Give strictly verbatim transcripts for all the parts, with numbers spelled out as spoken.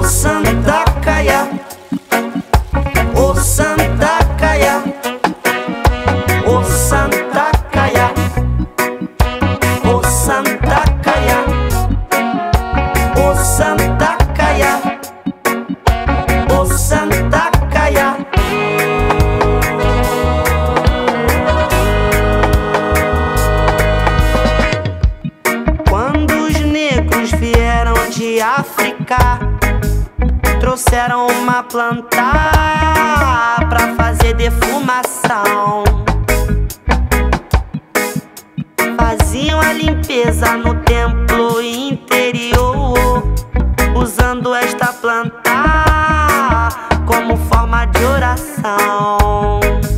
Ô Santa Caia, ô Santa Caia, ô Santa Caia, ô Santa Caia, ô Santa Caia, ô Santa Caia. Quando os negros vieram de África, trouxeram uma planta pra fazer defumação. Faziam a limpeza no templo interior, usando esta planta como forma de oração.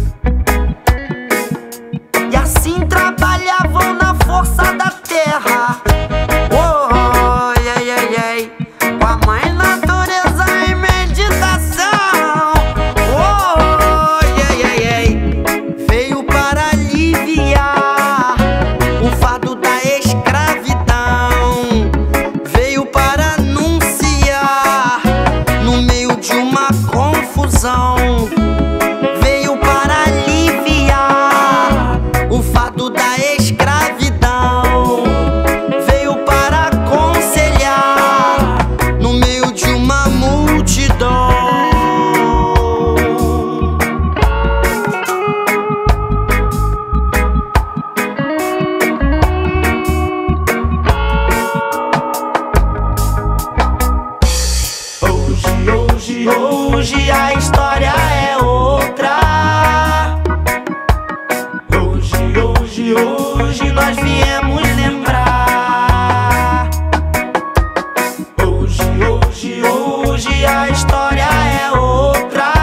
E assim trabalhavam na força da terra. Oh, ai, ai, ai, com a mãe natureza em meditação. Oh, ai, ai, ai, veio para aliviar o fardo da escravidão. Veio para anunciar no meio de uma confusão. Veio para aliviar o fardo da escravidão. Veio para aconselhar no meio de uma multidão. Hoje, hoje, hoje a história é outra. Hoje, hoje, hoje nós viemos lembrar. Hoje, hoje, hoje a história é outra.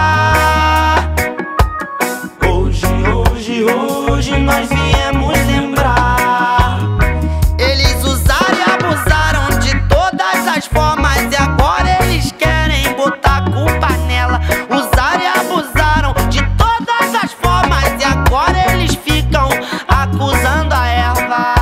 Hoje, hoje, hoje nós viemos lembrar. Eles usaram e abusaram de todas as formas e agora eles querem botar a culpa nela. Usaram e abusaram de todas as formas e agora eles ficam acusando a erva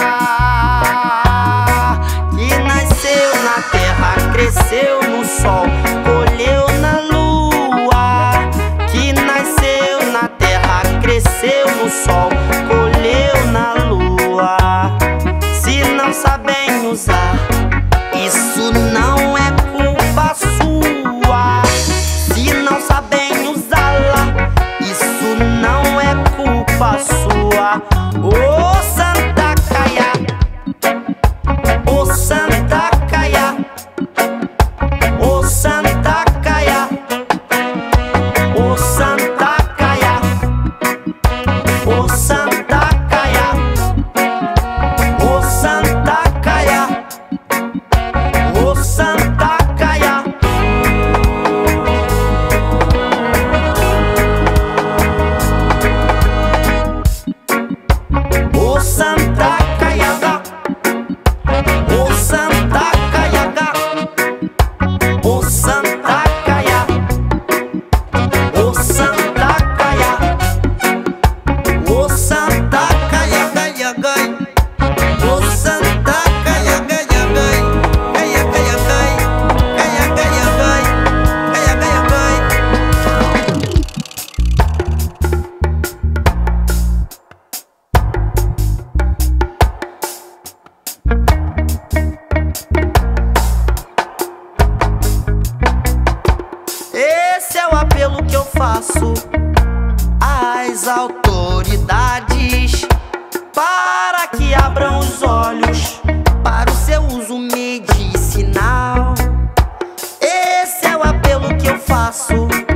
que nasceu na terra, cresceu no sol, colheu na lua. Que nasceu na terra, cresceu no sol, colheu na lua. Se não sabem usar, isso não é culpa sua. Se não sabem usá-la, isso não é culpa sua. Ô Santa Caia, ô Santa Caia, ô Santa Caia, ô Santa Caia, ô Santa Caia, ô Santa Caia, ô Santa Caia. Ô Santa Caiaga, ô Santa Caiaga, ô Santa Caia, ô Santa Caia, ô Santa Caiaga, ô Santa Caiaga, caia, caia, caia, caia, caia, caia, caia, caia. Esse é o apelo que eu faço às autoridades, para que abram os olhos para o seu uso medicinal. Esse é o apelo que eu faço